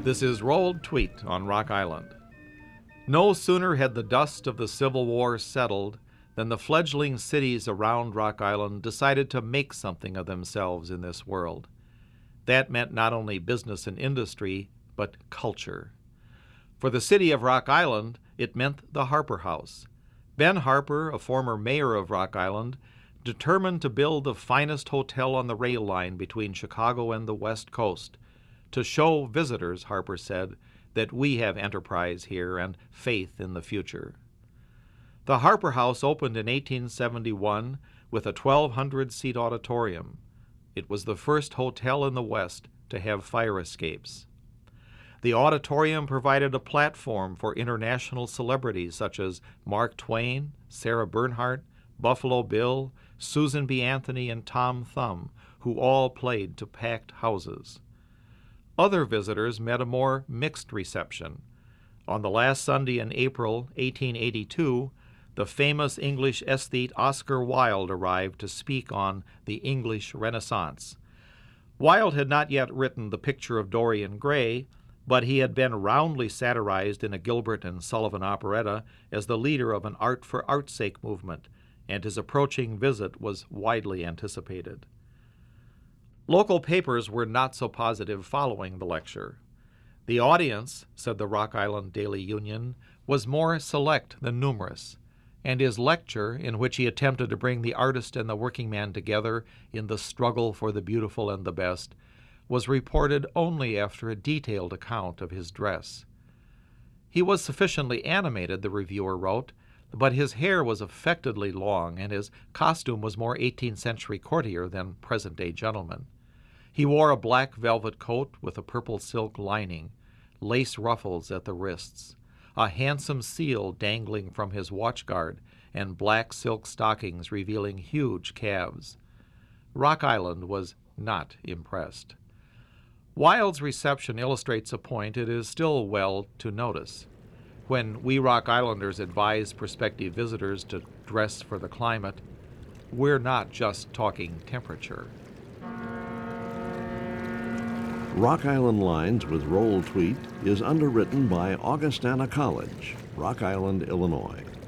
This is Rolled Tweet on Rock Island. No sooner had the dust of the Civil War settled than the fledgling cities around Rock Island decided to make something of themselves in this world. That meant not only business and industry, but culture. For the city of Rock Island, it meant the Harper House. Ben Harper, a former mayor of Rock Island, determined to build the finest hotel on the rail line between Chicago and the West Coast, to show visitors, Harper said, that we have enterprise here and faith in the future. The Harper House opened in 1871 with a 1,200-seat auditorium. It was the first hotel in the West to have fire escapes. The auditorium provided a platform for international celebrities such as Mark Twain, Sarah Bernhardt, Buffalo Bill, Susan B. Anthony, and Tom Thumb, who all played to packed houses. Other visitors met a more mixed reception. On the last Sunday in April 1882, the famous English aesthete Oscar Wilde arrived to speak on the English Renaissance. Wilde had not yet written The Picture of Dorian Gray, but he had been roundly satirized in a Gilbert and Sullivan operetta as the leader of an art for art's sake movement, and his approaching visit was widely anticipated. Local papers were not so positive following the lecture. The audience, said the Rock Island Daily Union, was more select than numerous, and his lecture, in which he attempted to bring the artist and the working man together in the struggle for the beautiful and the best, was reported only after a detailed account of his dress. He was sufficiently animated, the reviewer wrote, but his hair was affectedly long, and his costume was more 18th century courtier than present-day gentleman. He wore a black velvet coat with a purple silk lining, lace ruffles at the wrists, a handsome seal dangling from his watchguard, and black silk stockings revealing huge calves. Rock Island was not impressed. Wilde's reception illustrates a point it is still well to notice. When we Rock Islanders advise prospective visitors to dress for the climate, we're not just talking temperature. Rock Island Lines with Roll Tweet is underwritten by Augustana College, Rock Island, Illinois.